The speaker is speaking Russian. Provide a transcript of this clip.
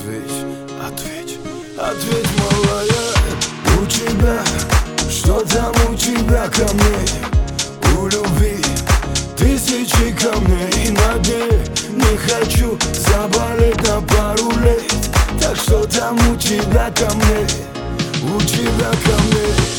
ответь, ответь, ответь, малая. У тебя, что там у тебя ко мне? У любви тысячи камней на дне. Не хочу заболеть на пару лет. Так что там у тебя ко мне? У тебя ко мне?